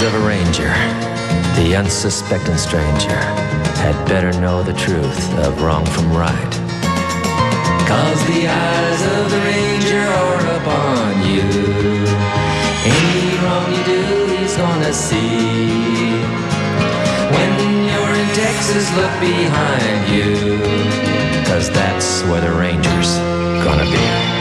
of a ranger, the unsuspecting stranger, had better know the truth of wrong from right. 'Cause the eyes of the ranger are upon you. Any wrong you do, he's gonna see. When you're in Texas, look behind you, 'cause that's where the ranger's gonna be.